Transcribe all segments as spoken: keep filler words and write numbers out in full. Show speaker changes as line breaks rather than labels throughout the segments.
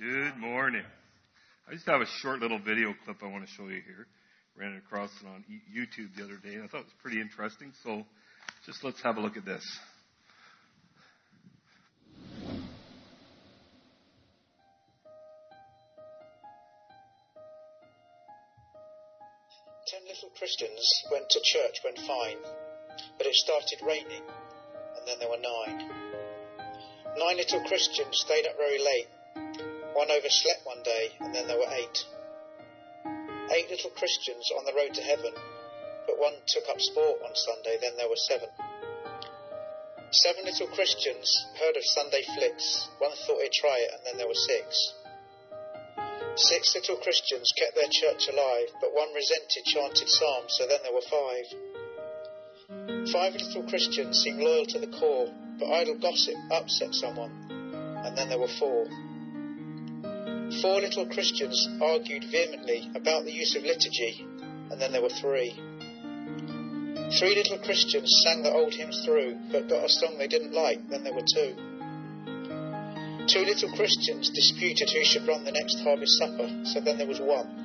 Good morning. I just have a short little video clip I want to show you here. Ran it across it on YouTube the other day, and I thought it was pretty interesting. So just let's have a look at this.
Ten little Christians went to church when fine, but it started raining, and then there were nine. Nine little Christians stayed up very late. One overslept one day, and then there were eight. Eight little Christians on the road to heaven, but one took up sport one Sunday, then there were seven. Seven little Christians heard of Sunday flicks. One thought he'd try it, and then there were six. Six little Christians kept their church alive, but one resented chanted psalms, so then there were five. Five little Christians seemed loyal to the core, but idle gossip upset someone, and then there were four. Four little Christians argued vehemently about the use of liturgy, and then there were three. Three little Christians sang the old hymns through, but got a song they didn't like, then there were two. Two little Christians disputed who should run the next harvest supper, so then there was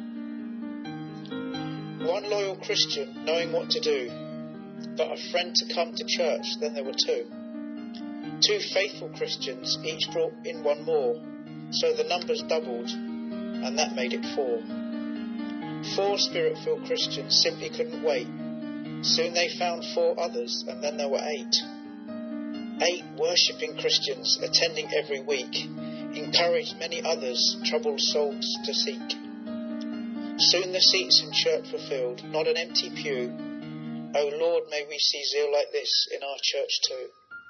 one. One loyal Christian knowing what to do, but a friend to come to church, then there were two. Two faithful Christians each brought in one more, so the numbers doubled, and that made it four. Four Spirit-filled Christians simply couldn't wait. Soon they found four others, and then there were eight. Eight worshipping Christians attending every week encouraged many others, troubled souls, to seek. Soon the seats in church were filled, not an empty pew. Oh Lord, may we see zeal like this in our church too.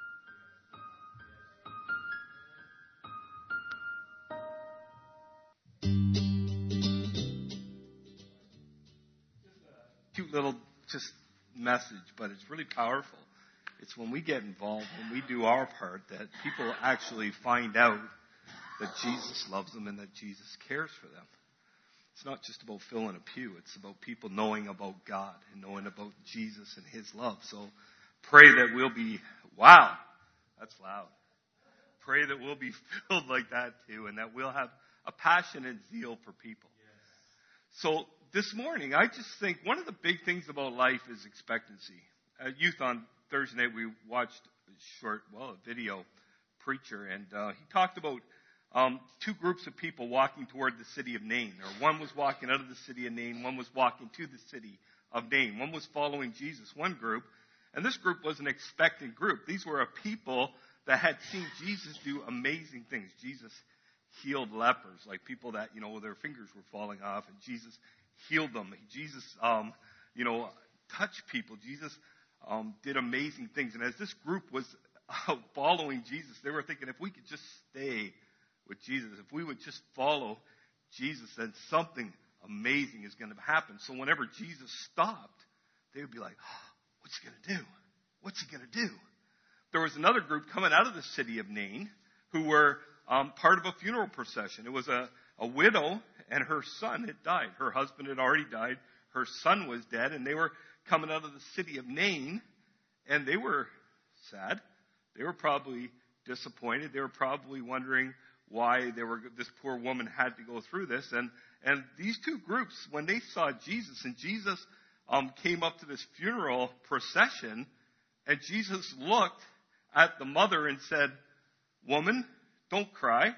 Cute little just message, but it's really powerful. It's when we get involved, when we do our part, that people actually find out that Jesus loves them and that Jesus cares for them. It's not just about filling a pew. It's about people knowing about God and knowing about Jesus and His love. So pray that we'll be, wow, that's loud. Pray that we'll be filled like that too, and that we'll have a passion and zeal for people. Yes. So this morning, I just think one of the big things about life is expectancy. At Youth on Thursday night, we watched a short, well, a video preacher, and uh, he talked about um, two groups of people walking toward the city of Nain. Or one was walking out of the city of Nain, one was walking to the city of Nain. One was following Jesus, one group, and this group was an expectant group. These were a people that had seen Jesus do amazing things. Jesus healed lepers, like people that, you know, their fingers were falling off, and Jesus healed them. Jesus, um, you know, touched people. Jesus um, did amazing things. And as this group was uh, following Jesus, they were thinking, if we could just stay with Jesus, if we would just follow Jesus, then something amazing is going to happen. So whenever Jesus stopped, they would be like, oh, what's he going to do? What's he going to do? There was another group coming out of the city of Nain who were um, part of a funeral procession. It was a, a widow, and her son had died. Her husband had already died. Her son was dead, and they were coming out of the city of Nain, and they were sad. They were probably disappointed. They were probably wondering why they were, this poor woman had to go through this. And, and these two groups, when they saw Jesus, and Jesus um, came up to this funeral procession, and Jesus looked at the mother and said, "Woman, don't cry."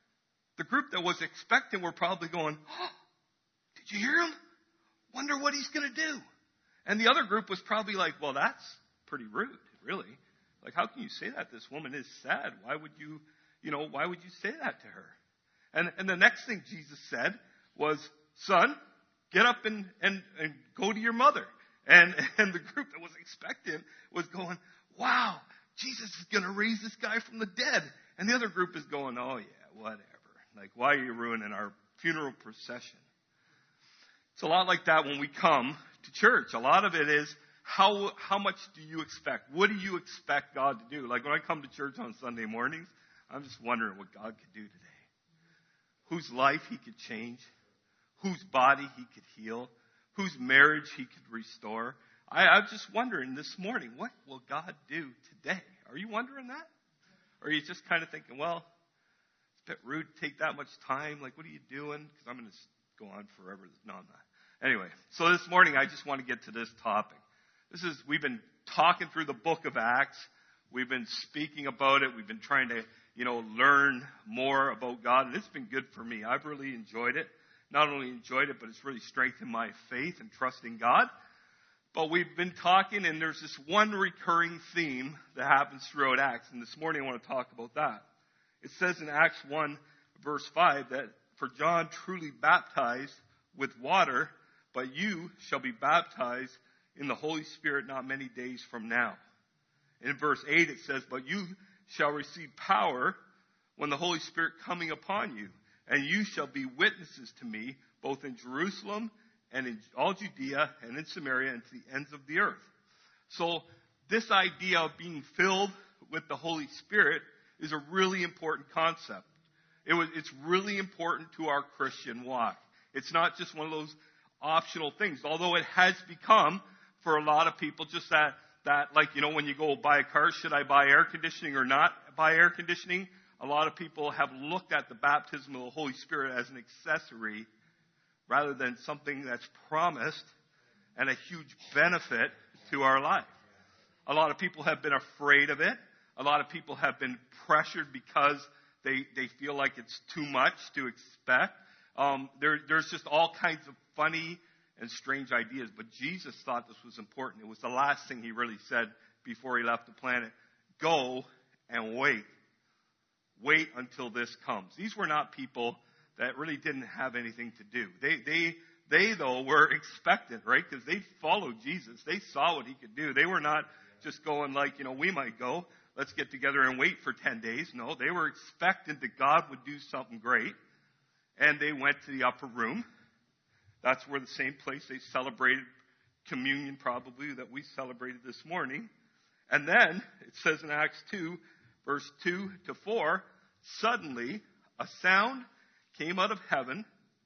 The group that was expecting were probably going, oh, did you hear him? Wonder what he's going to do. And the other group was probably like, well, that's pretty rude, really. Like, how can you say that? This woman is sad. Why would you, you know, why would you say that to her? And and the next thing Jesus said was, son, get up and, and, and go to your mother. And, and the group that was expectant was going, wow, Jesus is going to raise this guy from the dead. And the other group is going, oh, yeah, whatever. Like, why are you ruining our funeral procession? It's a lot like that when we come to church. A lot of it is, how how much do you expect? What do you expect God to do? Like when I come to church on Sunday mornings, I'm just wondering what God could do today. Whose life He could change. Whose body He could heal. Whose marriage He could restore. I, I'm just wondering this morning, what will God do today? Are you wondering that? Or are you just kind of thinking, well, it's rude to take that much time. Like, what are you doing? Because I'm going to go on forever. No, I'm not. Anyway, so this morning I just want to get to this topic. This is, we've been talking through the book of Acts. We've been speaking about it. We've been trying to, you know, learn more about God. And it's been good for me. I've really enjoyed it. Not only enjoyed it, but it's really strengthened my faith and trust in God. But we've been talking, and there's this one recurring theme that happens throughout Acts. And this morning I want to talk about that. It says in Acts one, verse five, that for John truly baptized with water, but you shall be baptized in the Holy Spirit not many days from now. In verse eight it says, but you shall receive power when the Holy Spirit coming upon you, and you shall be witnesses to me both in Jerusalem and in all Judea and in Samaria and to the ends of the earth. So this idea of being filled with the Holy Spirit is a really important concept. It was, it's really important to our Christian walk. It's not just one of those optional things, although it has become, for a lot of people, just that, that like, you know, when you go buy a car, should I buy air conditioning or not buy air conditioning? A lot of people have looked at the baptism of the Holy Spirit as an accessory rather than something that's promised and a huge benefit to our life. A lot of people have been afraid of it. A lot of people have been pressured because they, they feel like it's too much to expect. Um, there, there's just all kinds of funny and strange ideas. But Jesus thought this was important. It was the last thing he really said before he left the planet. Go and wait. Wait until this comes. These were not people that really didn't have anything to do. They, they, they though, were expectant, right? Because they followed Jesus. They saw what he could do. They were not just going like, you know, we might go. Let's get together and wait for ten days. No, they were expectant that God would do something great. And they went to the upper room. That's where the same place they celebrated communion probably that we celebrated this morning. And then it says in Acts two, verse two to four, suddenly a sound came out of heaven.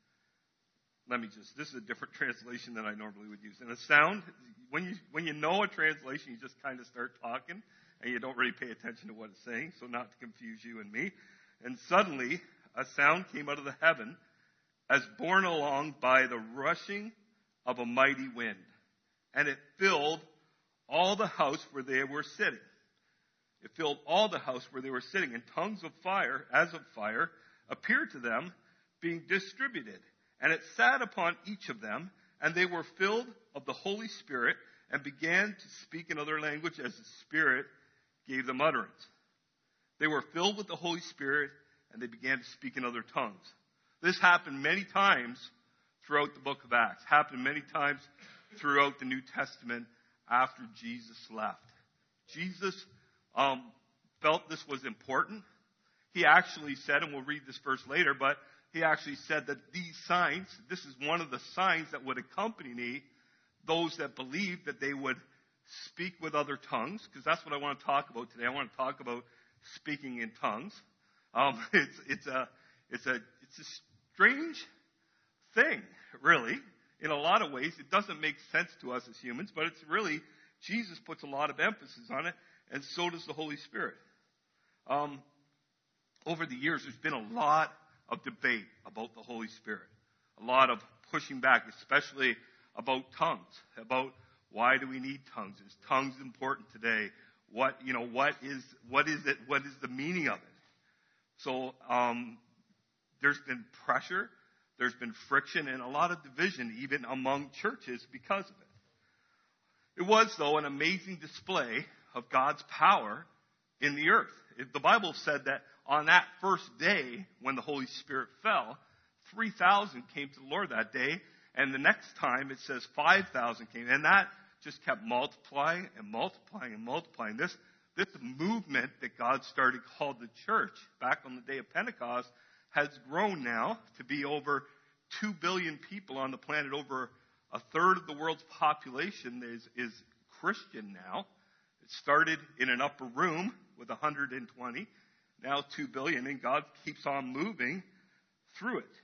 Let me just, this is a different translation than I normally would use. And a sound, when you, when you know a translation, you just kind of start talking and you don't really pay attention to what it's saying, so not to confuse you and me. And suddenly a sound came out of the heaven as borne along by the rushing of a mighty wind. And it filled all the house where they were sitting. It filled all the house where they were sitting, and tongues of fire, as of fire, appeared to them, being distributed. And it sat upon each of them, and they were filled of the Holy Spirit, and began to speak in other language as the Spirit gave them utterance. They were filled with the Holy Spirit, and they began to speak in other tongues. This happened many times throughout the book of Acts. Happened many times throughout the New Testament after Jesus left. Jesus um, felt this was important. He actually said, and we'll read this verse later, but he actually said that these signs, this is one of the signs that would accompany those that believe that they would speak with other tongues, because that's what I want to talk about today. I want to talk about speaking in tongues. Um, it's, it's a, it's a, it's a strange thing, really. In a lot of ways, it doesn't make sense to us as humans, but it's really, Jesus puts a lot of emphasis on it, and so does the Holy Spirit. Um, over the years, there's been a lot of debate about the Holy Spirit. A lot of pushing back, especially about tongues, about why do we need tongues? Is tongues important today? What, you know, what is, what is it? What is the meaning of it? So, um, there's been pressure, there's been friction, and a lot of division even among churches because of it. It was, though, an amazing display of God's power in the earth. The Bible said that on that first day when the Holy Spirit fell, three thousand came to the Lord that day, and the next time it says five thousand came, and that just kept multiplying and multiplying and multiplying. This, this movement that God started called the church back on the day of Pentecost has grown now to be over two billion people on the planet. Over a third of the world's population is, is Christian now. It started in an upper room with one hundred twenty, now two billion, and God keeps on moving through it.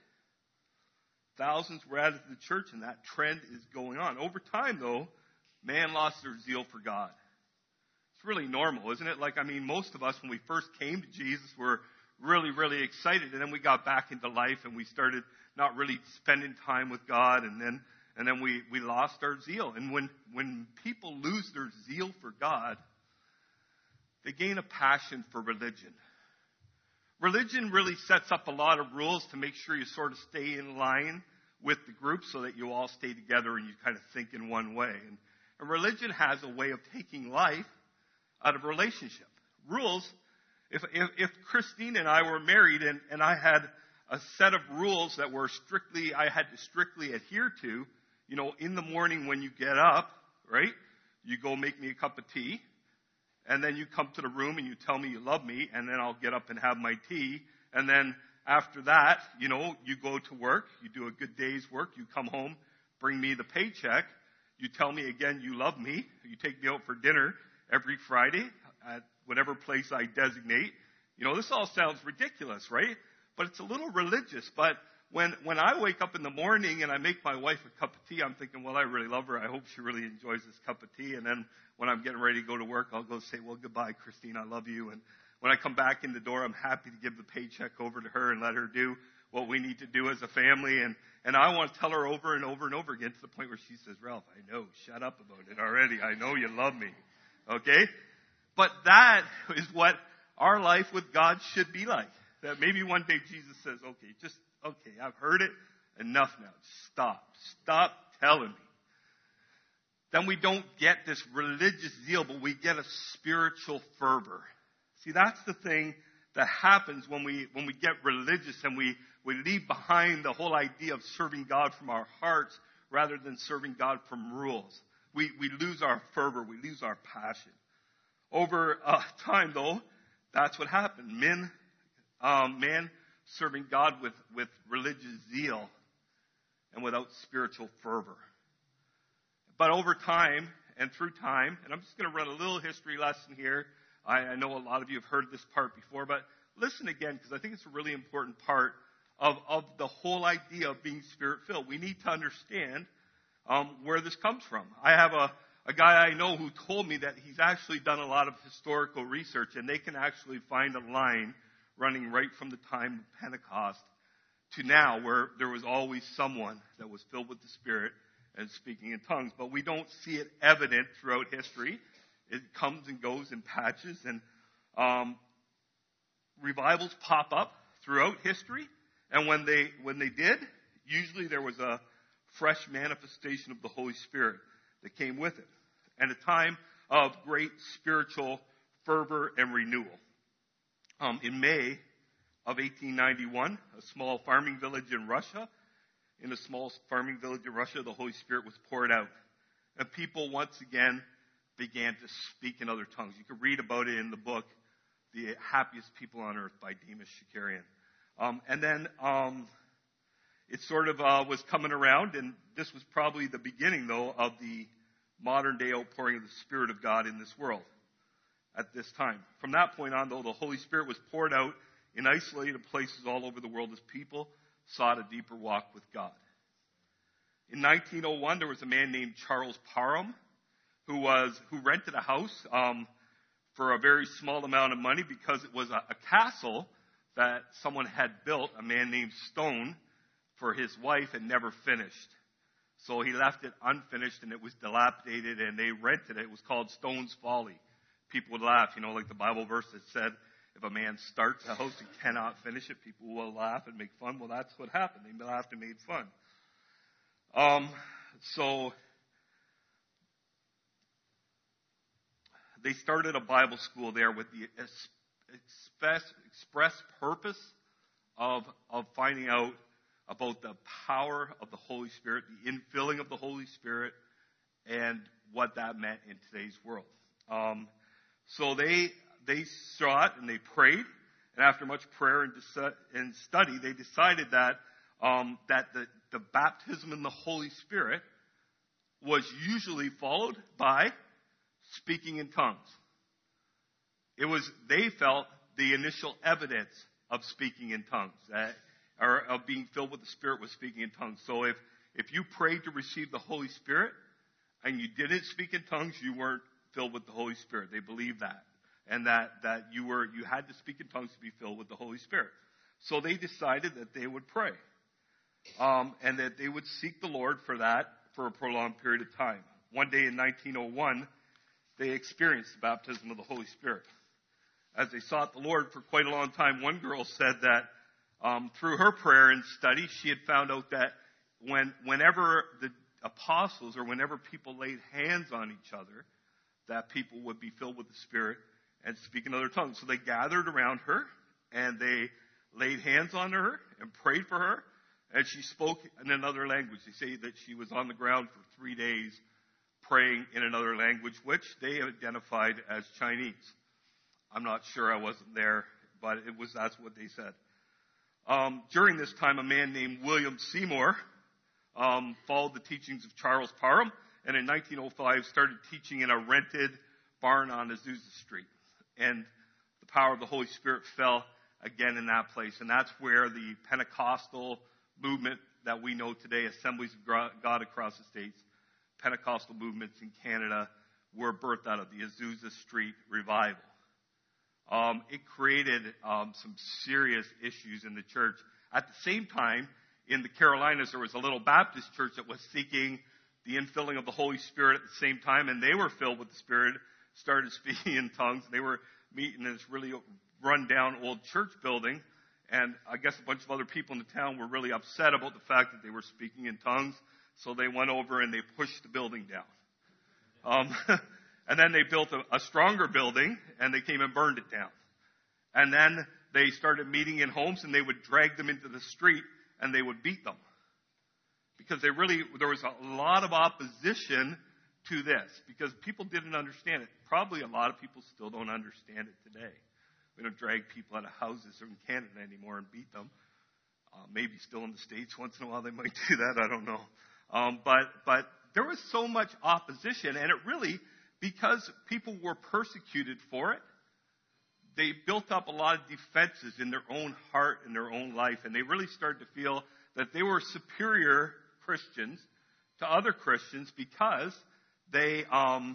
Thousands were added to the church, and that trend is going on. Over time, though, man lost their zeal for God. It's really normal, isn't it? Like, I mean, most of us, when we first came to Jesus, were really, really excited. And then we got back into life and we started not really spending time with God. And then, and then we, we lost our zeal. And when, when people lose their zeal for God, they gain a passion for religion. Religion really sets up a lot of rules to make sure you sort of stay in line with the group so that you all stay together and you kind of think in one way. And, and religion has a way of taking life out of relationship. Rules, if, if, if Christine and I were married and, and I had a set of rules that were strictly, I had to strictly adhere to, you know, in the morning when you get up, right, you go make me a cup of tea, and then you come to the room and you tell me you love me, and then I'll get up and have my tea, and then after that, you know, you go to work, you do a good day's work, you come home, bring me the paycheck, you tell me again you love me, you take me out for dinner every Friday at whatever place I designate. You know, this all sounds ridiculous, right? But it's a little religious. But when when I wake up in the morning and I make my wife a cup of tea, I'm thinking, well, I really love her. I hope she really enjoys this cup of tea. And then when I'm getting ready to go to work, I'll go say, well, goodbye, Christine, I love you. And when I come back in the door, I'm happy to give the paycheck over to her and let her do what we need to do as a family. And, and I want to tell her over and over and over again to the point where she says, Ralph, I know, shut up about it already. I know you love me. Okay? But that is what our life with God should be like. That maybe one day Jesus says, okay, just, okay, I've heard it. Enough now. Stop. Stop telling me. Then we don't get this religious zeal, but we get a spiritual fervor. See, that's the thing that happens when we when we get religious and we, we leave behind the whole idea of serving God from our hearts rather than serving God from rules. We we lose our fervor. We lose our passion. Over uh, time, though, that's what happened. Men, um, man serving God with, with religious zeal and without spiritual fervor. But over time and through time, and I'm just going to run a little history lesson here. I, I know a lot of you have heard this part before, but listen again because I think it's a really important part of, of the whole idea of being spirit-filled. We need to understand um, where this comes from. I have a, a guy I know who told me that he's actually done a lot of historical research, and they can actually find a line running right from the time of Pentecost to now where there was always someone that was filled with the Spirit and speaking in tongues. But we don't see it evident throughout history. It comes and goes in patches, and um, revivals pop up throughout history. And when they when they did, usually there was a fresh manifestation of the Holy Spirit that came with it, and a time of great spiritual fervor and renewal. Um, in May of eighteen ninety-one, a small farming village in Russia, in a small farming village in Russia, the Holy Spirit was poured out, and people once again began to speak in other tongues. You can read about it in the book, The Happiest People on Earth by Demis Shakarian. Um, and then um, it sort of uh, was coming around, and this was probably the beginning, though, of the modern-day outpouring of the Spirit of God in this world at this time. From that point on, though, the Holy Spirit was poured out in isolated places all over the world as people sought a deeper walk with God. In nineteen oh one, there was a man named Charles Parham, who was who rented a house um, for a very small amount of money because it was a, a castle that someone had built, a man named Stone, for his wife and never finished. So he left it unfinished and it was dilapidated and they rented it. It was called Stone's Folly. People would laugh, you know, like the Bible verse that said, if a man starts a house and cannot finish it, people will laugh and make fun. Well, that's what happened. They laughed and made fun. Um, so they started a Bible school there with the express, express purpose of, of finding out about the power of the Holy Spirit, the infilling of the Holy Spirit, and what that meant in today's world. Um, so they they sought and they prayed, and after much prayer and, dis- and study, they decided that um, that the, the baptism in the Holy Spirit was usually followed by speaking in tongues. It was, they felt, the initial evidence of speaking in tongues, that, or of being filled with the Spirit was speaking in tongues. So if, if you prayed to receive the Holy Spirit and you didn't speak in tongues, you weren't filled with the Holy Spirit. They believed that. and that, that you were you had to speak in tongues to be filled with the Holy Spirit. So they decided that they would pray, um, and that they would seek the Lord for that for a prolonged period of time. One day in nineteen oh one, they experienced the baptism of the Holy Spirit. As they sought the Lord for quite a long time, one girl said that um, through her prayer and study, she had found out that when whenever the apostles or whenever people laid hands on each other, that people would be filled with the Spirit and speak in other tongues. So they gathered around her and they laid hands on her and prayed for her, and she spoke in another language. They say that she was on the ground for three days praying in another language, which they identified as Chinese. I'm not sure, I wasn't there, but it was that's what they said. Um, during this time, a man named William Seymour um, followed the teachings of Charles Parham, and in nineteen oh five started teaching in a rented barn on Azusa Street. And the power of the Holy Spirit fell again in that place. And that's where the Pentecostal movement that we know today, Assemblies of God across the states, Pentecostal movements in Canada, were birthed out of the Azusa Street revival. Um, it created um, some serious issues in the church. At the same time, in the Carolinas, there was a little Baptist church that was seeking the infilling of the Holy Spirit at the same time, and they were filled with the Spirit, started speaking in tongues. They were meeting in this really run-down old church building, and I guess a bunch of other people in the town were really upset about the fact that they were speaking in tongues, so they went over and they pushed the building down. Um, and then they built a, a stronger building, and they came and burned it down. And then they started meeting in homes, and they would drag them into the street, and they would beat them. Because they really, there was a lot of opposition to this, because people didn't understand it. Probably a lot of people still don't understand it today. We don't drag people out of houses in Canada anymore and beat them. Uh, maybe still in the States once in a while they might do that, I don't know. Um, but, but there was so much opposition, and it really, because people were persecuted for it, they built up a lot of defenses in their own heart and their own life, and they really started to feel that they were superior Christians to other Christians because they, um,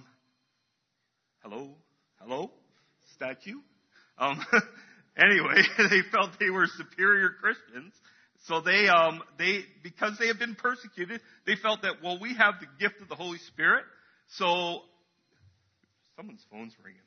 hello, hello, statue? Um, anyway, they felt they were superior Christians. So they, um, they, because they have been persecuted, they felt that, well, we have the gift of the Holy Spirit. So, someone's phone's ringing.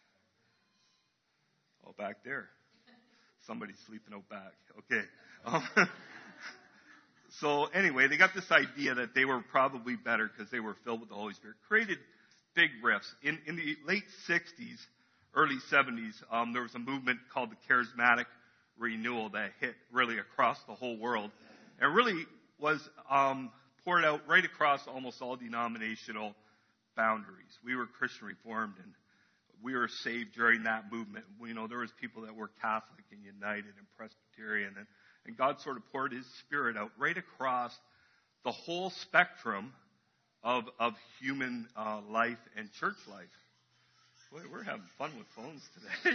Oh, back there. Somebody's sleeping out back. Okay. Um, so anyway, they got this idea that they were probably better because they were filled with the Holy Spirit. Created big rifts. In, in the late sixties, early seventies, um, there was a movement called the Charismatic Renewal that hit really across the whole world. And really was um, poured out right across almost all denominational boundaries. We were Christian Reformed, and we were saved during that movement. You know, there was people that were Catholic and United and Presbyterian, and, and God sort of poured His Spirit out right across the whole spectrum of of human uh, life and church life. Boy, we're having fun with phones today.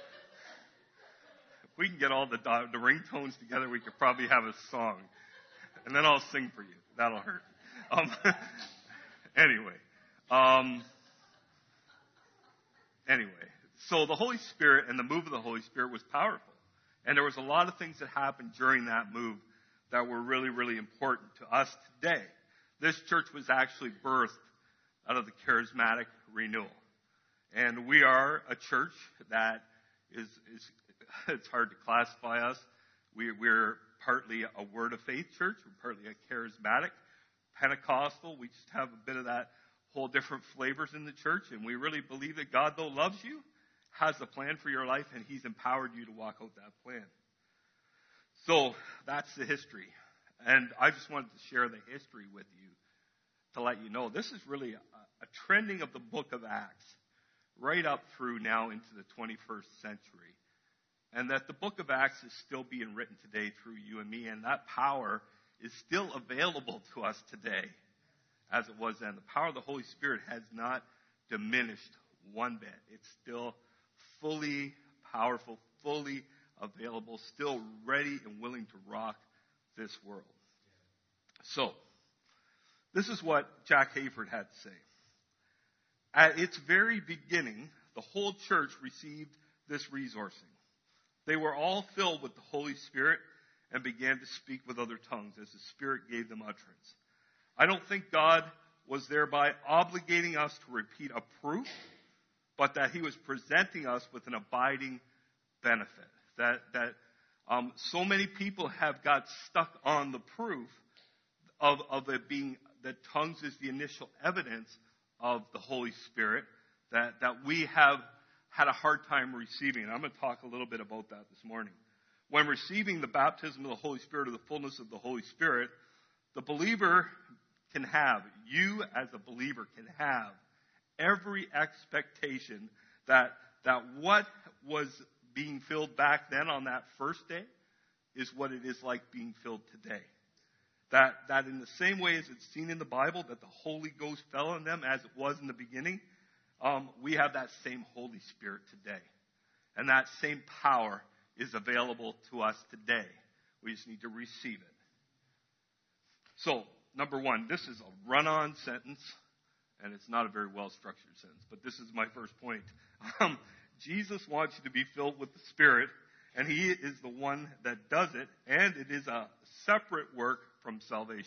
If we can get all the the ringtones together, we could probably have a song, and then I'll sing for you. That'll hurt. Um, anyway. Um, Anyway, so the Holy Spirit and the move of the Holy Spirit was powerful. And there was a lot of things that happened during that move that were really, really important to us today. This church was actually birthed out of the Charismatic Renewal. And we are a church that is, is it's hard to classify us. We, we're partly a Word of Faith church. We're partly a Charismatic, Pentecostal. We just have a bit of that whole different flavors in the church, and we really believe that God, though, loves you, has a plan for your life, and He's empowered you to walk out that plan. So that's the history. And I just wanted to share the history with you to let you know this is really a, a trending of the book of Acts right up through now into the twenty-first century. And that the book of Acts is still being written today through you and me, and that power is still available to us today as it was then. The power of the Holy Spirit has not diminished one bit. It's still fully powerful, fully available, still ready and willing to rock this world. So, this is what Jack Hayford had to say. At its very beginning, the whole church received this resourcing. They were all filled with the Holy Spirit and began to speak with other tongues as the Spirit gave them utterance. I don't think God was thereby obligating us to repeat a proof, but that he was presenting us with an abiding benefit. That, that um, so many people have got stuck on the proof of, of it being that tongues is the initial evidence of the Holy Spirit, that, that we have had a hard time receiving. And I'm going to talk a little bit about that this morning. When receiving the baptism of the Holy Spirit or the fullness of the Holy Spirit, the believer can have, you as a believer can have every expectation that, that what was being filled back then on that first day is what it is like being filled today. That, that in the same way as it's seen in the Bible, that the Holy Ghost fell on them as it was in the beginning, um, we have that same Holy Spirit today. And that same power is available to us today. We just need to receive it. So, number one, this is a run-on sentence, and it's not a very well-structured sentence, but this is my first point. Um, Jesus wants you to be filled with the Spirit, and he is the one that does it, and it is a separate work from salvation.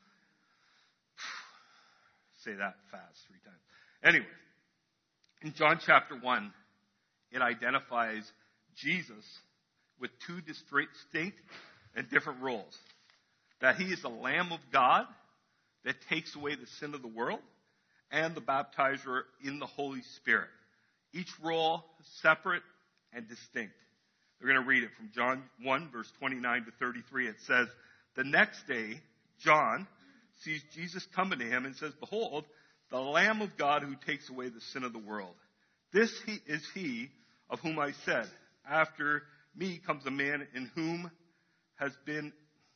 Say that fast three times. Anyway, in John chapter one, it identifies Jesus with two distinct and different roles. That he is the Lamb of God that takes away the sin of the world, and the baptizer in the Holy Spirit. Each role separate and distinct. We're going to read it from John one, verse twenty-nine to thirty-three. It says, the next day, John sees Jesus coming to him and says, behold, the Lamb of God who takes away the sin of the world. This he is he of whom I said, after me comes a man in whom has been...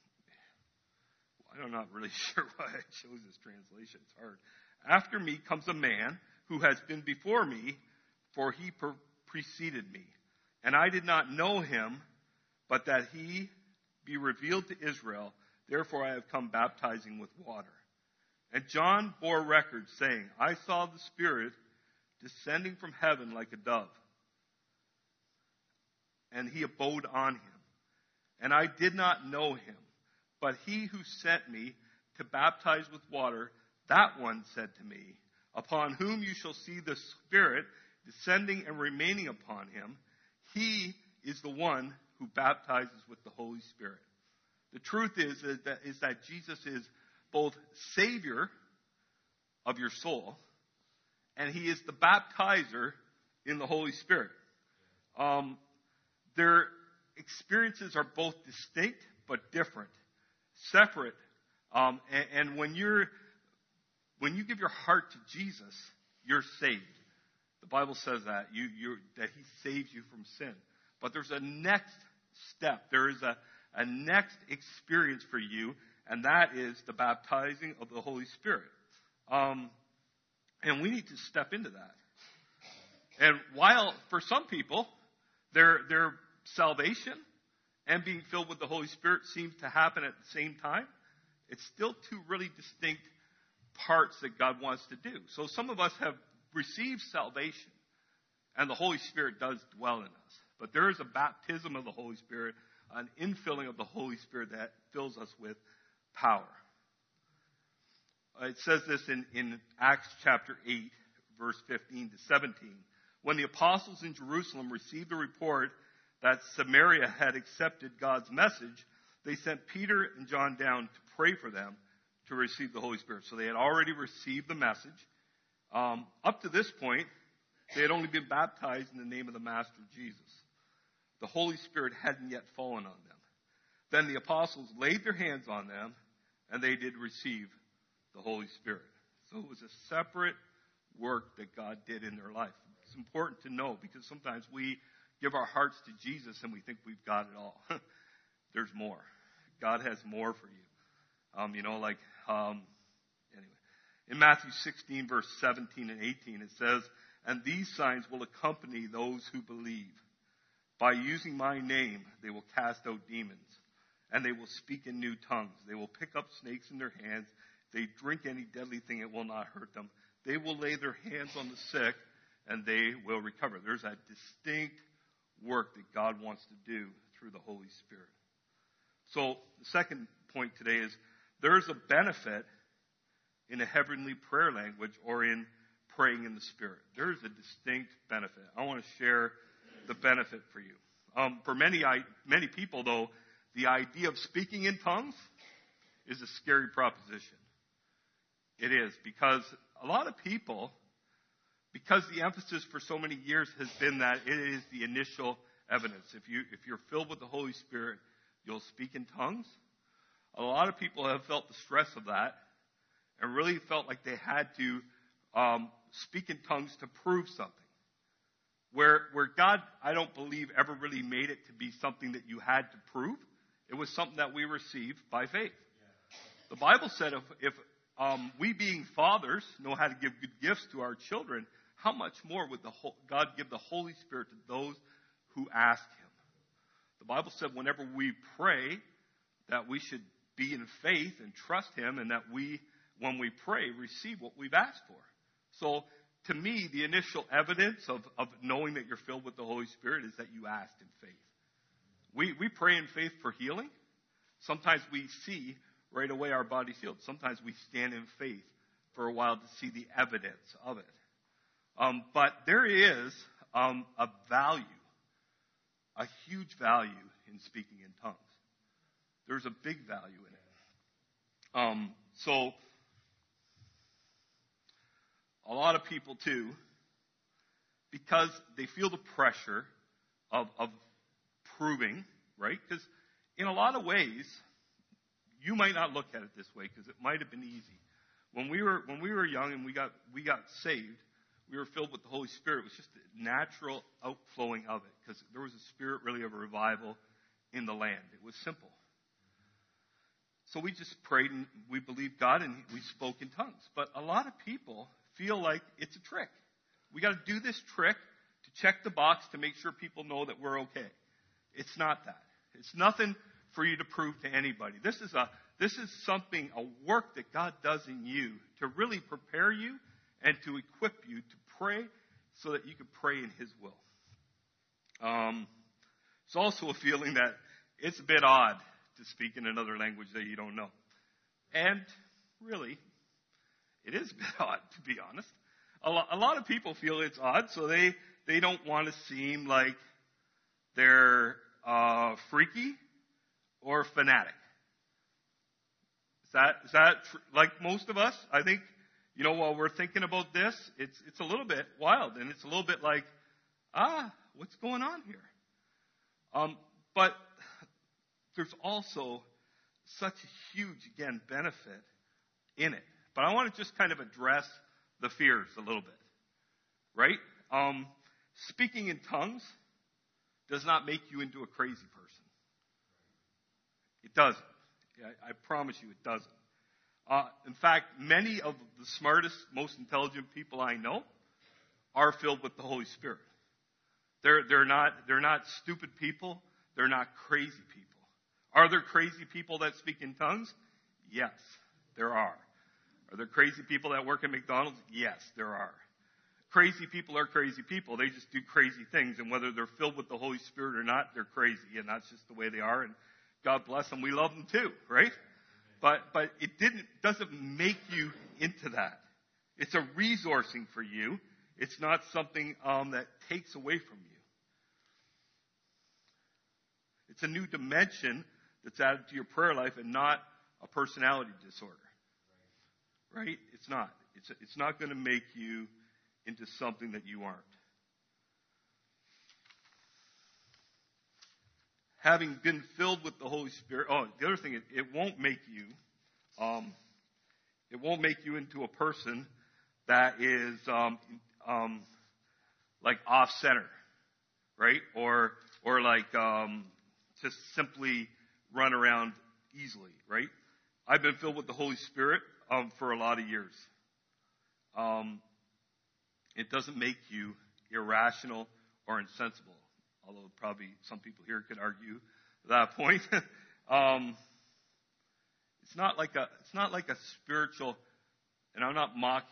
I'm not really sure why I chose this translation. It's hard. After me comes a man who has been before me, for he per- preceded me. And I did not know him, but that he be revealed to Israel. Therefore I have come baptizing with water. And John bore record, saying, I saw the Spirit descending from heaven like a dove. And he abode on him. And I did not know him. But he who sent me to baptize with water, that one said to me, upon whom you shall see the Spirit descending and remaining upon him, he is the one who baptizes with the Holy Spirit. The truth is, is, that, is that Jesus is both Savior of your soul, and he is the baptizer in the Holy Spirit. Um, their experiences are both distinct but different. Separate, um, and, and when you're when you give your heart to Jesus, you're saved. The Bible says that you you that he saves you from sin. But there's a next step. There is a, a next experience for you, and that is the baptizing of the Holy Spirit. Um, and we need to step into that. And while for some people, their their salvation and being filled with the Holy Spirit seems to happen at the same time, it's still two really distinct parts that God wants to do. So some of us have received salvation, and the Holy Spirit does dwell in us. But there is a baptism of the Holy Spirit, an infilling of the Holy Spirit that fills us with power. It says this in, in Acts chapter eight, verse fifteen to seventeen. When the apostles in Jerusalem received the report that Samaria had accepted God's message, they sent Peter and John down to pray for them to receive the Holy Spirit. So they had already received the message. Um, up to this point, they had only been baptized in the name of the Master Jesus. The Holy Spirit hadn't yet fallen on them. Then the apostles laid their hands on them, and they did receive the Holy Spirit. So it was a separate work that God did in their life. It's important to know, because sometimes we give our hearts to Jesus and we think we've got it all. There's more. God has more for you. Um, you know, like, um, anyway. In Matthew sixteen, verse seventeen and eighteen, it says, and these signs will accompany those who believe. By using my name, they will cast out demons, and they will speak in new tongues. They will pick up snakes in their hands. If they drink any deadly thing, it will not hurt them. They will lay their hands on the sick, and they will recover. There's a distinct work that God wants to do through the Holy Spirit. So the second point today is there's a benefit in a heavenly prayer language or in praying in the Spirit. There's a distinct benefit. I want to share the benefit for you. Um, for many, I, many people, though, the idea of speaking in tongues is a scary proposition. It is, because a lot of people, because the emphasis for so many years has been that it is the initial evidence. If you, if you're filled with the Holy Spirit, you'll speak in tongues. A lot of people have felt the stress of that and really felt like they had to um, speak in tongues to prove something. Where, where God, I don't believe, ever really made it to be something that you had to prove. It was something that we received by faith. The Bible said if, if um, we being fathers know how to give good gifts to our children, how much more would the whole, God give the Holy Spirit to those who ask Him? The Bible said whenever we pray that we should be in faith and trust Him, and that we, when we pray, receive what we've asked for. So, to me, the initial evidence of, of knowing that you're filled with the Holy Spirit is that you asked in faith. We, we pray in faith for healing. Sometimes we see right away our body's healed. Sometimes we stand in faith for a while to see the evidence of it. Um, but there is um, a value, a huge value in speaking in tongues. There's a big value in it. Um, so, a lot of people, too, because they feel the pressure of, of proving, right? Because in a lot of ways, you might not look at it this way because it might have been easy. When we were when we were young and we got we got saved, we were filled with the Holy Spirit. It was just a natural outflowing of it because there was a spirit really of a revival in the land. It was simple. So we just prayed and we believed God and we spoke in tongues. But a lot of people feel like it's a trick. We got to do this trick to check the box to make sure people know that we're okay. It's not that. It's nothing for you to prove to anybody. This is a this is something, a work that God does in you to really prepare you and to equip you to pray so that you can pray in His will. Um, it's also a feeling that it's a bit odd to speak in another language that you don't know. And really, it is a bit odd, to be honest. A, lo- a lot of people feel it's odd, so they, they don't want to seem like they're uh, freaky or fanatic. Is that, is that tr- like most of us? I think, you know, while we're thinking about this, it's, it's a little bit wild, and it's a little bit like, ah, what's going on here? Um, but there's also such a huge, again, benefit in it. But I want to just kind of address the fears a little bit, right? Um, speaking in tongues does not make you into a crazy person. It doesn't. I, I promise you it doesn't. Uh, in fact, many of the smartest, most intelligent people I know are filled with the Holy Spirit. They're, they're not, they're not stupid people. They're not crazy people. Are there crazy people that speak in tongues? Yes, there are. Are there crazy people that work at McDonald's? Yes, there are. Crazy people are crazy people. They just do crazy things. And whether they're filled with the Holy Spirit or not, they're crazy. And that's just the way they are. And God bless them. We love them too, right? But but it didn't doesn't make you into that. It's a resourcing for you. It's not something um, that takes away from you. It's a new dimension that's added to your prayer life and not a personality disorder. Right? It's not. It's, it's not going to make you into something that you aren't. Having been filled with the Holy Spirit, oh, the other thing, it, it won't make you, um, it won't make you into a person that is um, um, like off-center, right? Or or like um, just simply run around easily, right? I've been filled with the Holy Spirit um, for a lot of years. Um, it doesn't make you irrational or insensible, although probably some people here could argue that point. um, it's not like a it's not like a spiritual, and I'm not mocking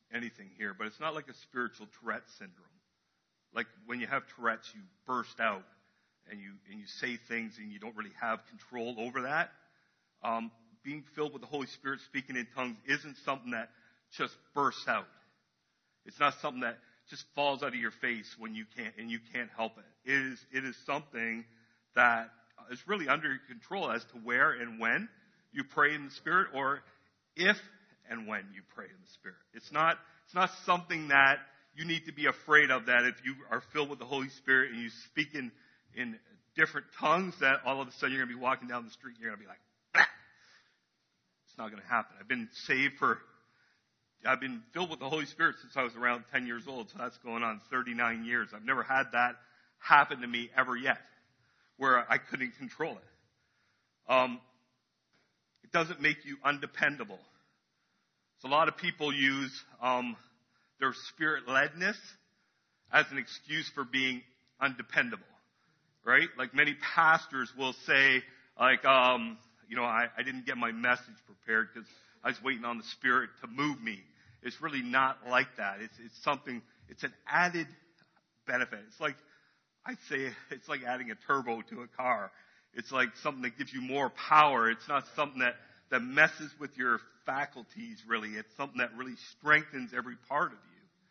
anything here, but it's not like a spiritual Tourette syndrome. Like when you have Tourette's, you burst out and you and you say things and you don't really have control over that. Um, being filled with the Holy Spirit, speaking in tongues, isn't something that just bursts out. It's not something that just falls out of your face when you can't and you can't help it. It is it is something that is really under your control as to where and when you pray in the Spirit, or if and when you pray in the Spirit. It's not it's not something that you need to be afraid of, that if you are filled with the Holy Spirit and you speak in, in different tongues, that all of a sudden you're going to be walking down the street and you're going to be like, bah! It's not going to happen. I've been saved for, I've been filled with the Holy Spirit since I was around ten years old, so that's going on thirty-nine years. I've never had that happen to me ever yet, where I couldn't control it. Um, it doesn't make you undependable. So a lot of people use um, their spirit-ledness as an excuse for being undependable, right? Like many pastors will say, like, um, you know, I, I didn't get my message prepared because I was waiting on the Spirit to move me. It's really not like that. It's it's something, it's an added benefit. It's like, I'd say it's like adding a turbo to a car. It's like something that gives you more power. It's not something that, that messes with your faculties, really. It's something that really strengthens every part of you.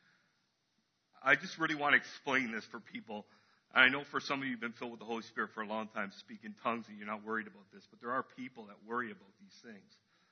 I just really want to explain this for people. And I know for some of you, you've been filled with the Holy Spirit for a long time, speak in tongues, and you're not worried about this. But there are people that worry about these things.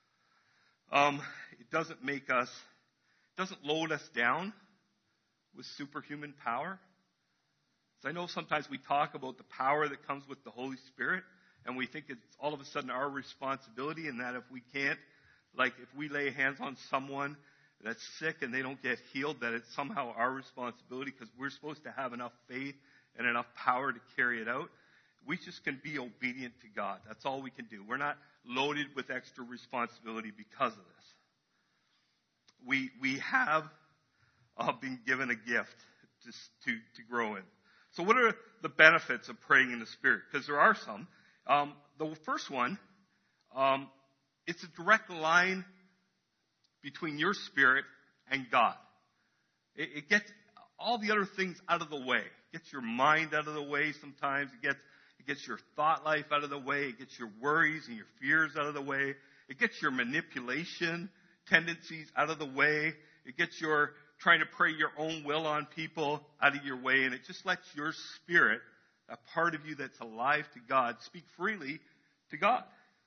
Um, it doesn't make us, it doesn't load us down with superhuman power. So I know sometimes we talk about the power that comes with the Holy Spirit, and we think it's all of a sudden our responsibility, and that if we can't, like if we lay hands on someone that's sick and they don't get healed, that it's somehow our responsibility because we're supposed to have enough faith and enough power to carry it out. We just can be obedient to God. That's all we can do. We're not loaded with extra responsibility because of this. We we have uh, been given a gift to, to, to grow in. So what are the benefits of praying in the Spirit? Because there are some. Um, the first one, um, it's a direct line between your spirit and God. It, it gets all the other things out of the way. It gets your mind out of the way sometimes. It gets, it gets your thought life out of the way. It gets your worries and your fears out of the way. It gets your manipulation tendencies out of the way. It gets your trying to pray your own will on people out of your way. And it just lets your spirit, a part of you that's alive to God, speak freely to God.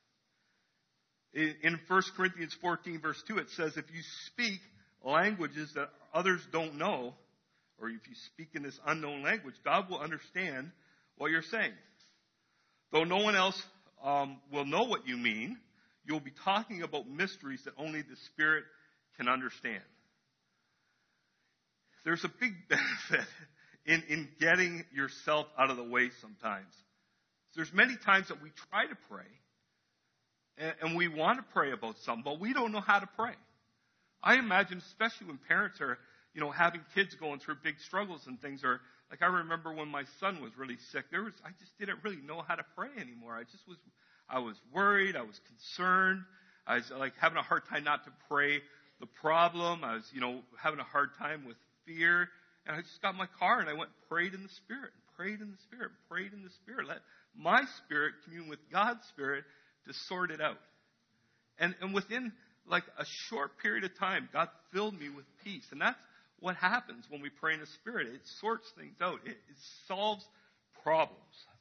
In First Corinthians fourteen, verse two, it says, if you speak languages that others don't know, or if you speak in this unknown language, God will understand what you're saying. Though no one else um, will know what you mean, you'll be talking about mysteries that only the Spirit can understand. There's a big benefit in, in getting yourself out of the way sometimes. There's many times that we try to pray, and we want to pray about something, but we don't know how to pray. I imagine, especially when parents are, you know, having kids going through big struggles and things, or like I remember when my son was really sick, there was, I just didn't really know how to pray anymore. I just was, I was worried. I was concerned. I was like having a hard time not to pray the problem. I was, you know, having a hard time with fear. And I just got in my car and I went and prayed in the Spirit, and prayed in the Spirit, and prayed in the Spirit. Let my spirit commune with God's Spirit to sort it out. And and within like a short period of time, God filled me with peace. And that's what happens when we pray in the Spirit. It sorts things out. It, it solves problems.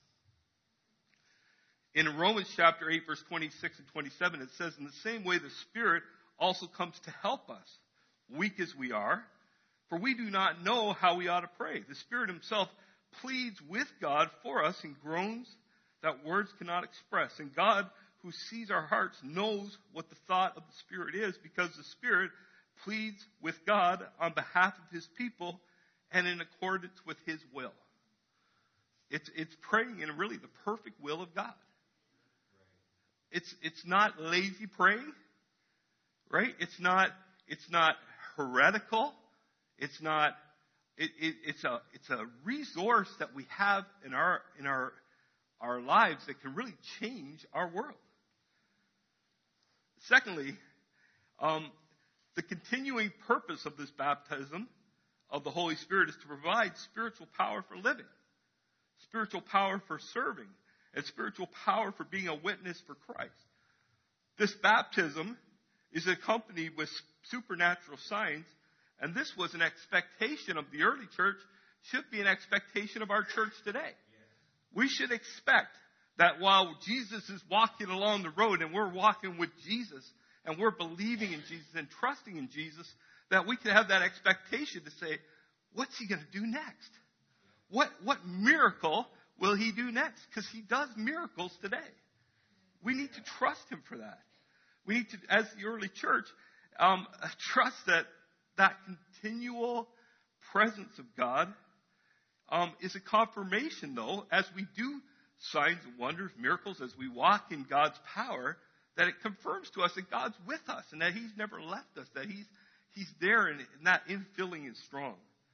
In Romans chapter eight, verse twenty-six and twenty-seven, it says, in the same way the Spirit also comes to help us, weak as we are, for we do not know how we ought to pray. The Spirit himself pleads with God for us in groans that words cannot express. And God, who sees our hearts, knows what the thought of the Spirit is, because the Spirit pleads with God on behalf of his people and in accordance with his will. It's, it's praying in really the perfect will of God. It's, it's not lazy praying, right? It's not, it's not heretical. It's not, it, it, it's a, it's a resource that we have in our, in our, our lives that can really change our world. Secondly, um, The continuing purpose of this baptism of the Holy Spirit is to provide spiritual power for living, spiritual power for serving, and spiritual power for being a witness for Christ. This baptism is accompanied with supernatural signs, and this was an expectation of the early church, should be an expectation of our church today. We should expect that while Jesus is walking along the road and we're walking with Jesus and we're believing in Jesus and trusting in Jesus, that we can have that expectation to say, what's he going to do next? What, what miracle will he do next? Because he does miracles today. We need to trust him for that. We need to, as the early church, um, trust that that continual presence of God um, is a confirmation, though, as we do signs and wonders, miracles, as we walk in God's power, that it confirms to us that God's with us and that he's never left us, that he's he's there and, and that infilling is strong.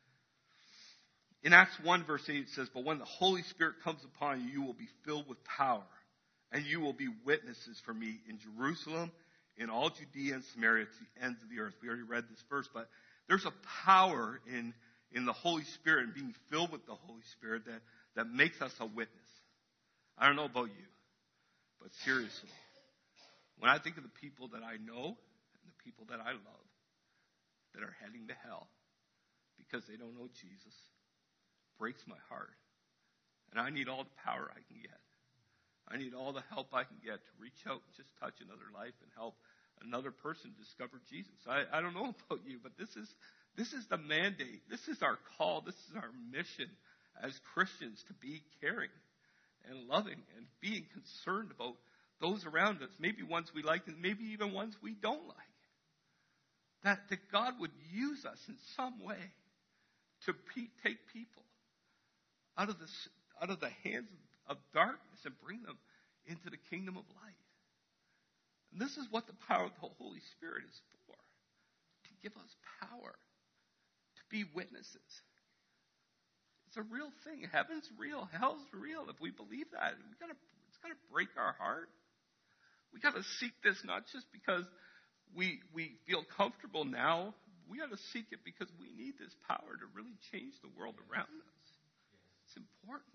In Acts one, verse eight, it says, "But when the Holy Spirit comes upon you, you will be filled with power, and you will be witnesses for me in Jerusalem, in all Judea and Samaria, to the ends of the earth." We already read this verse, but there's a power in, in the Holy Spirit and being filled with the Holy Spirit that, that makes us a witness. I don't know about you, but seriously, when I think of the people that I know and the people that I love that are heading to hell because they don't know Jesus, it breaks my heart. And I need all the power I can get. I need all the help I can get to reach out and just touch another life and help another person discover Jesus. I, I don't know about you, but this is this is the mandate. This is our call. This is our mission as Christians, to be caring and loving and being concerned about those around us, maybe ones we like and maybe even ones we don't like. That, that God would use us in some way to pe- take people out of, the, out of the hands of darkness and bring them into the kingdom of light. And this is what the power of the Holy Spirit is for, to give us power to be witnesses. It's a real thing. Heaven's real. Hell's real. If we believe that, we gotta, it's got to break our heart. We got to seek this not just because we we feel comfortable now. We got to seek it because we need this power to really change the world around us. It's important.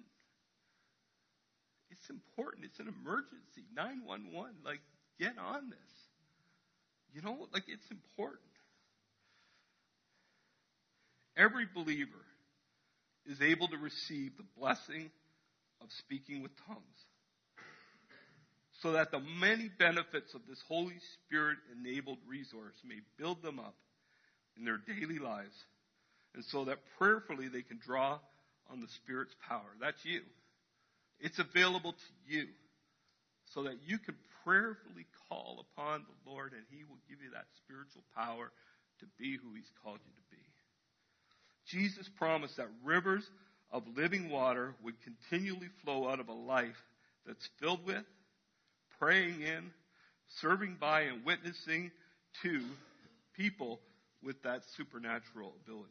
It's important. It's an emergency. nine one one. Like, get on this. You know, like, it's important. Every believer is able to receive the blessing of speaking with tongues, so that the many benefits of this Holy Spirit-enabled resource may build them up in their daily lives, and so that prayerfully they can draw on the Spirit's power. That's you. It's available to you, so that you can prayerfully call upon the Lord, and he will give you that spiritual power to be who he's called you to be. Jesus promised that rivers of living water would continually flow out of a life that's filled with, praying in, serving by, and witnessing to people with that supernatural ability.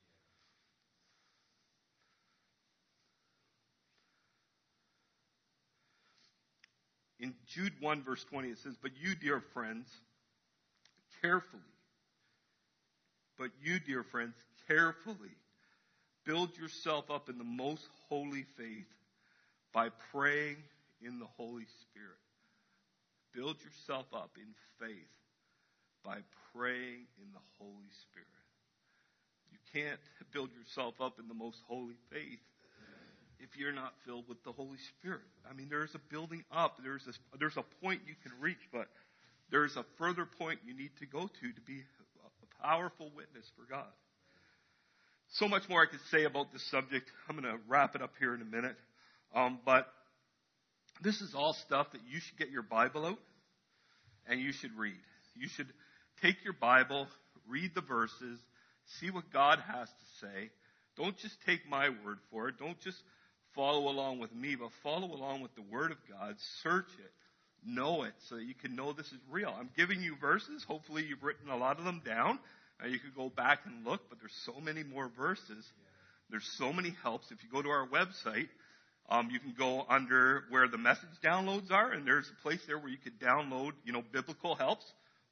In Jude one, verse twenty, it says, "But you, dear friends, carefully, but you, dear friends, carefully build yourself up in the most holy faith by praying in the Holy Spirit." Build yourself up in faith by praying in the Holy Spirit. You can't build yourself up in the most holy faith if you're not filled with the Holy Spirit. I mean, there's a building up. There's a, there's a point you can reach, but there's a further point you need to go to to be a powerful witness for God. So much more I could say about this subject. I'm going to wrap it up here in a minute. Um, but this is all stuff that you should get your Bible out and you should read. You should take your Bible, read the verses, see what God has to say. Don't just take my word for it. Don't just follow along with me, but follow along with the Word of God. Search it. Know it so that you can know this is real. I'm giving you verses. Hopefully you've written a lot of them down. Uh, you could go back and look, but there's so many more verses. There's so many helps. If you go to our website, um, you can go under where the message downloads are, and there's a place there where you could download, you know, biblical helps.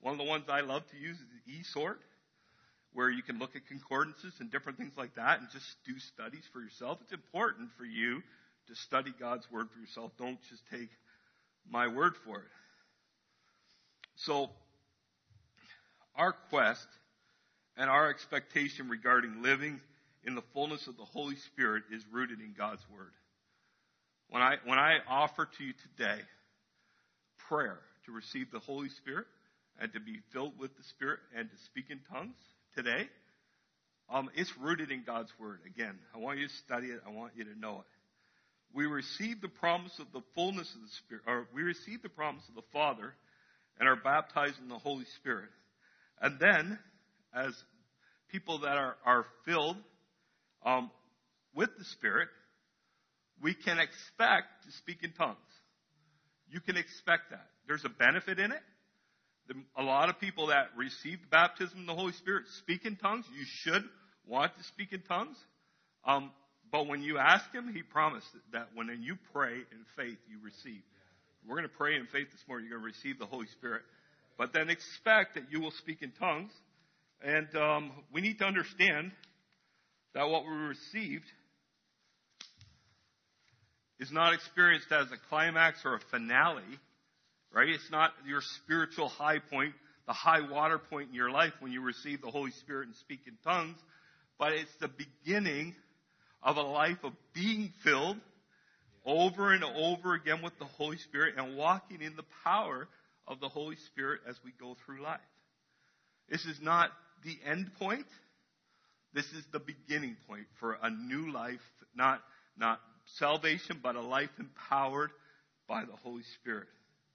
One of the ones I love to use is the eSword, where you can look at concordances and different things like that and just do studies for yourself. It's important for you to study God's word for yourself. Don't just take my word for it. So, our quest and our expectation regarding living in the fullness of the Holy Spirit is rooted in God's word. When I when I offer to you today prayer to receive the Holy Spirit and to be filled with the Spirit and to speak in tongues today, um, it's rooted in God's word. Again, I want you to study it. I want you to know it. We receive the promise of the fullness of the Spirit, or we receive the promise of the Father and are baptized in the Holy Spirit. And then, as people that are, are filled um, with the Spirit, we can expect to speak in tongues. You can expect that. There's a benefit in it. The, a lot of people that receive the baptism in the Holy Spirit speak in tongues. You should want to speak in tongues. Um, but when you ask Him, He promised that when you pray in faith, you receive. We're going to pray in faith this morning. You're going to receive the Holy Spirit. But then expect that you will speak in tongues. And um, we need to understand that what we received is not experienced as a climax or a finale, right? It's not your spiritual high point, the high water point in your life when you receive the Holy Spirit and speak in tongues, but it's the beginning of a life of being filled over and over again with the Holy Spirit and walking in the power of the Holy Spirit as we go through life. This is not the end point. This is the beginning point for a new life, not, not salvation, but a life empowered by the Holy Spirit.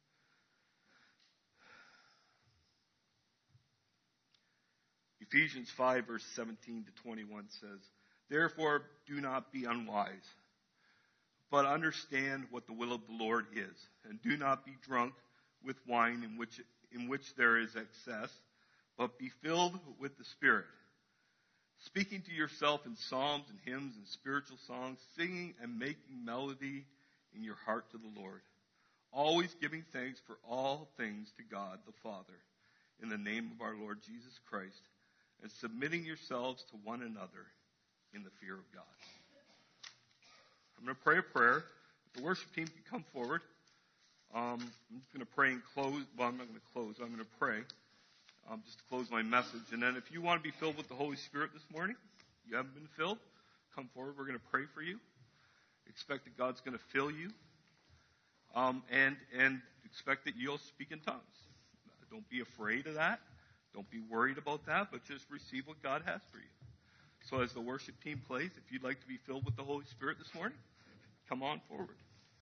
Ephesians five, verse seventeen to twenty-one says, "Therefore do not be unwise, but understand what the will of the Lord is, and do not be drunk with wine in which in which there is excess, but be filled with the Spirit, speaking to yourself in psalms and hymns and spiritual songs, singing and making melody in your heart to the Lord, always giving thanks for all things to God the Father, in the name of our Lord Jesus Christ, and submitting yourselves to one another in the fear of God." I'm going to pray a prayer. If the worship team can come forward. Um, I'm just going to pray and close. Well, I'm not going to close. I'm going to pray um, just to close my message. And then if you want to be filled with the Holy Spirit this morning, you haven't been filled, come forward. We're going to pray for you. Expect that God's going to fill you. Um, and, and expect that you'll speak in tongues. Don't be afraid of that. Don't be worried about that, but just receive what God has for you. So as the worship team plays, if you'd like to be filled with the Holy Spirit this morning, come on forward.